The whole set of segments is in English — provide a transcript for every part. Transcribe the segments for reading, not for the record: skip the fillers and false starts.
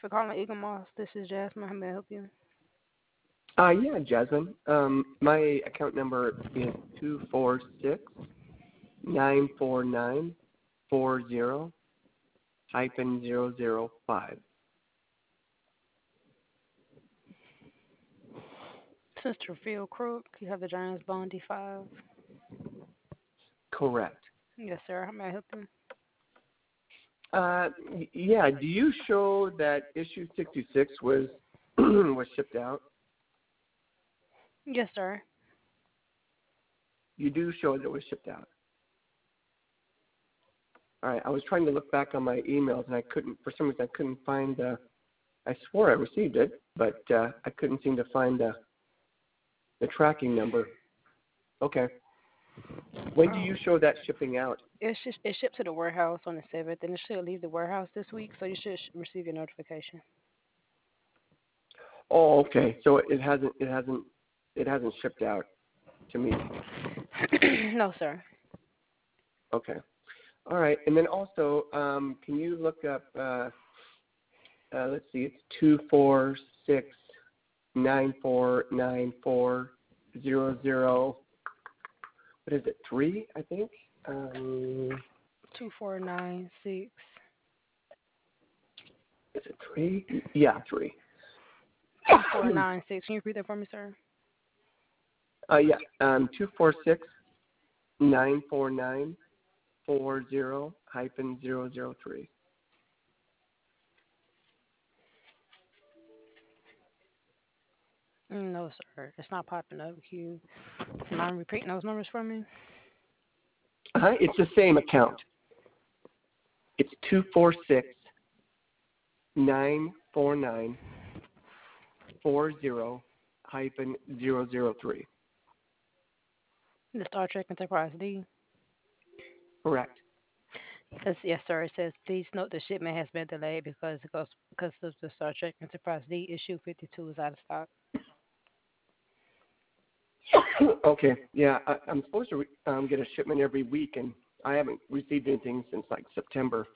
for calling Eagle Moss. This is Jasmine. How may I help you? Yeah, Jasmine. My account number is 246-949-40 hyphen 005. Sister Phil Crook. You have the Giants Bond D5. Correct. Yes, sir. How may I help you? Yeah. Do you show that issue 66 was was shipped out? Yes, sir. You do show that it was shipped out. All right. I was trying to look back on my emails and I couldn't. For some reason, I couldn't find. I swore I received it, but I couldn't seem to find the tracking number. Okay. When do you show that shipping out? It shipped to the warehouse on the 7th, and it should leave the warehouse this week, so you should receive your notification. Oh, okay. So it hasn't shipped out to me. No, sir. Okay. All right. And then also, can you look up? Let's see. It's 246-949-40. What is it? 3, I think. 2496. Is it 3? Yeah, 3. 2496. Can you repeat that for me, sir? Yeah. 246-949-40 hyphen 003. No, sir. It's not popping up. Can you mind repeating those numbers for me? It's the same account. It's 246-949-40 hyphen 003. The Star Trek Enterprise D. Correct. Yes, sir. It says, please note the shipment has been delayed because of the Star Trek Enterprise D issue 52 is out of stock. Okay. Yeah, I'm supposed to get a shipment every week, and I haven't received anything since like September.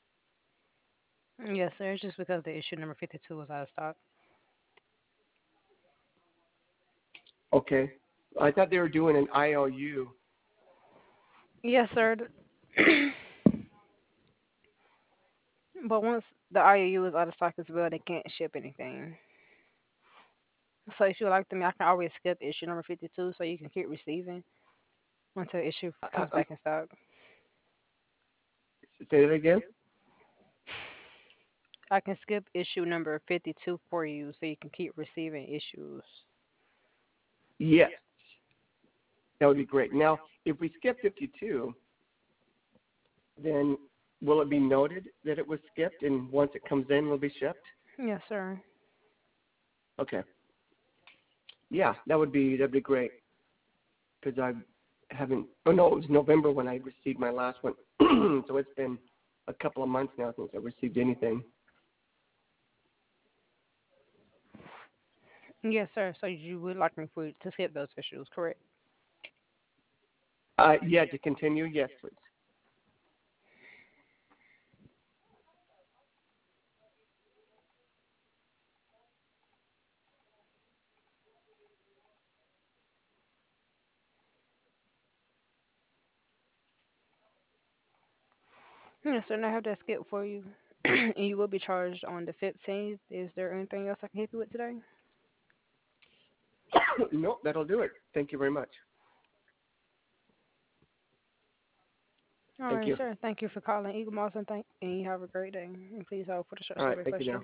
Yes, sir. It's just because the issue number 52 was out of stock. Okay. I thought they were doing an IOU. Yes, sir. But once the IOU is out of stock as well, they can't ship anything. So if you would like me, I can always skip issue number 52 so you can keep receiving until issue comes back in stock. Say that again? I can skip issue number 52 for you so you can keep receiving issues. Yes. That would be great. Now, if we skip 52, then will it be noted that it was skipped, and once it comes in, will be shipped? Yes, sir. Okay. Yeah, that'd be great. Because I haven't. Oh no, it was November when I received my last one. So it's been a couple of months now since I received anything. Yes, sir. So you would like me to skip those issues, correct? Yeah, to continue, yes, please. Yes, sir. And I have that skip for you. And you will be charged on the 15th. Is there anything else I can help you with today? No, that'll do it. Thank you very much. All Thank right, you. sir. Thank you for calling Eagle Moss and you have a great day. And please hold for the All special right, thank you question. now.